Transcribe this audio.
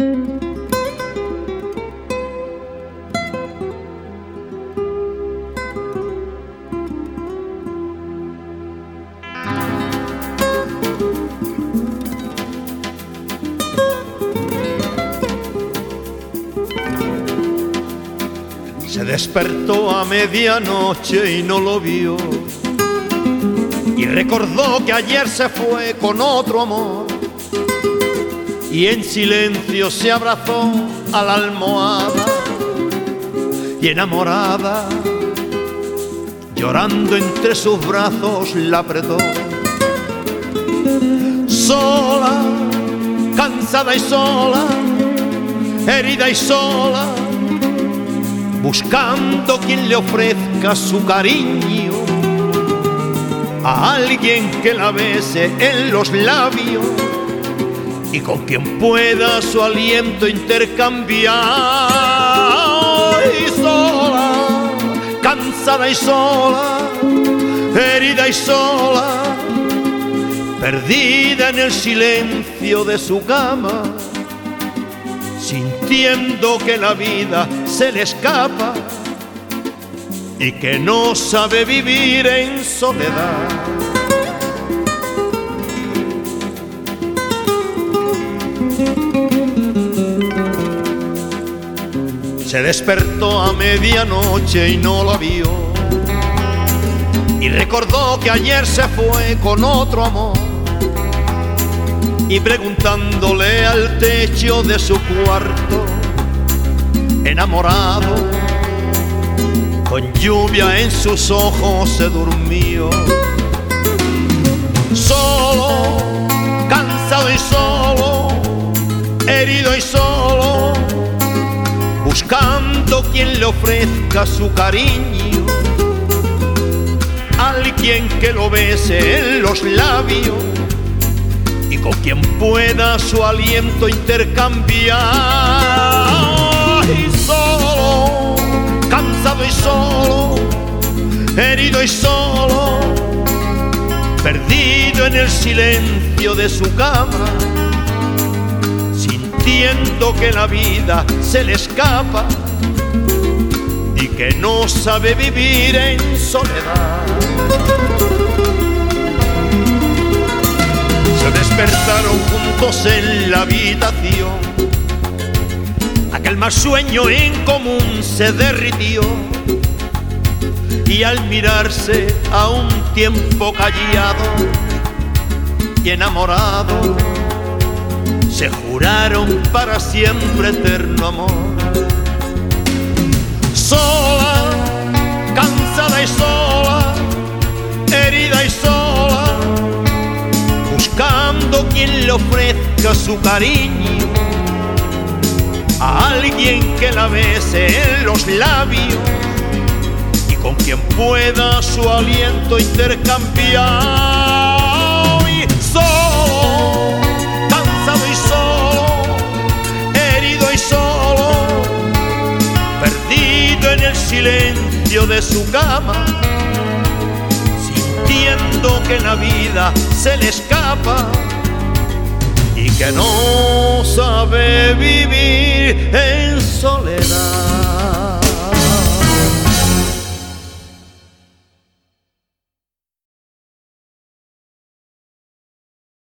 Se despertó a medianoche y no lo vio, y recordó que ayer se fue con otro amor, y en silencio se abrazó a la almohada, y enamorada, llorando entre sus brazos, la apretó. Sola, cansada y sola, herida y sola, buscando quien le ofrezca su cariño, a alguien que la bese en los labios y con quien pueda su aliento intercambiar. Y sola, cansada y sola, herida y sola, perdida en el silencio de su cama, sintiendo que la vida se le escapa y que no sabe vivir en soledad. Se despertó a medianoche y no la vio, y recordó que ayer se fue con otro amor, y preguntándole al techo de su cuarto, enamorado, con lluvia en sus ojos se durmió. Solo, cansado y solo, herido y solo, buscando quien le ofrezca su cariño, alguien que lo bese en los labios y con quien pueda su aliento intercambiar. Y solo, cansado y solo, herido y solo, perdido en el silencio de su cama, sintiendo que la vida se le escapa y que no sabe vivir en soledad. Se despertaron juntos en la habitación, aquel mal sueño en común se derritió, y al mirarse a un tiempo callado y enamorado, se juraron para siempre eterno amor. Sola, cansada y sola, herida y sola, buscando quien le ofrezca su cariño, a alguien que la bese en los labios y con quien pueda su aliento intercambiar. Y solo, cansado y solo, herido y solo, perdido en el silencio de su cama, sintiendo que la vida se le escapa y que no sabe vivir en